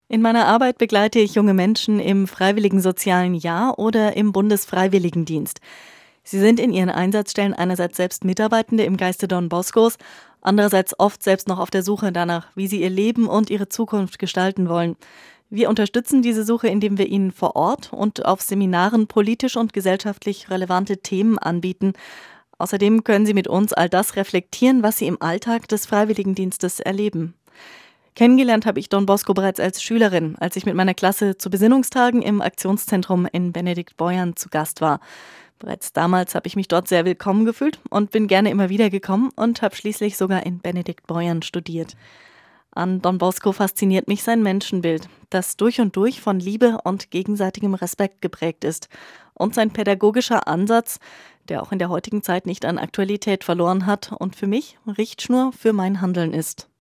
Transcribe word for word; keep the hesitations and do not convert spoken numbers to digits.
In meiner Arbeit begleite ich junge Menschen im freiwilligen sozialen Jahr oder im Bundesfreiwilligendienst. Sie sind in ihren Einsatzstellen einerseits selbst Mitarbeitende im Geiste Don Boscos, andererseits oft selbst noch auf der Suche danach, wie sie ihr Leben und ihre Zukunft gestalten wollen. Wir unterstützen diese Suche, indem wir ihnen vor Ort und auf Seminaren politisch und gesellschaftlich relevante Themen anbieten. Außerdem können sie mit uns all das reflektieren, was sie im Alltag des Freiwilligendienstes erleben. Kennengelernt habe ich Don Bosco bereits als Schülerin, als ich mit meiner Klasse zu Besinnungstagen im Aktionszentrum in Benediktbeuern zu Gast war. Bereits damals habe ich mich dort sehr willkommen gefühlt und bin gerne immer wieder gekommen und habe schließlich sogar in Benediktbeuern studiert. An Don Bosco fasziniert mich sein Menschenbild, das durch und durch von Liebe und gegenseitigem Respekt geprägt ist. Und sein pädagogischer Ansatz, der auch in der heutigen Zeit nicht an Aktualität verloren hat und für mich Richtschnur für mein Handeln ist.